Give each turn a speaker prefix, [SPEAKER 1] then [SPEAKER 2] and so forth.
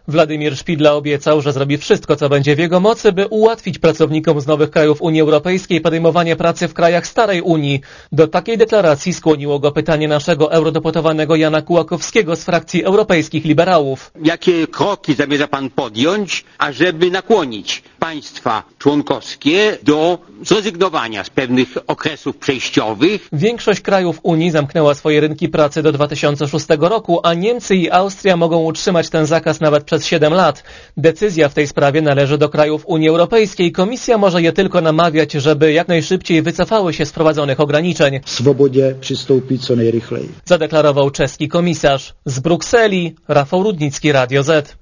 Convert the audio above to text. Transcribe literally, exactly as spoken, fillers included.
[SPEAKER 1] Władimir Szpidla obiecał, że zrobi wszystko, co będzie w jego mocy, by ułatwić pracownikom z nowych krajów Unii Europejskiej podejmowanie pracy w krajach starej Unii. Do takiej deklaracji skłoniło go pytanie naszego eurodeputowanego Jana Kułakowskiego z frakcji Europejskich Liberałów.
[SPEAKER 2] Jakie kroki zamierza pan podjąć, ażeby nakłonić państwa członkowskie do zrezygnowania z pewnych okresów przejściowych?
[SPEAKER 1] Większość krajów Unii zamknęła swoje rynki pracy do dwa tysiące szóstego roku, a Niemcy i Austria mogą utrzymać ten zakaz nawet przez siedem lat. Decyzja w tej sprawie należy do krajów Unii Europejskiej. Komisja może je tylko namawiać, żeby jak najszybciej wycofały się z wprowadzonych ograniczeń.
[SPEAKER 3] Swobodzie przystąpić co najrychlej.
[SPEAKER 1] Zadeklarował czeski komisarz. Z Brukseli Rafał Rudnicki, Radio Z.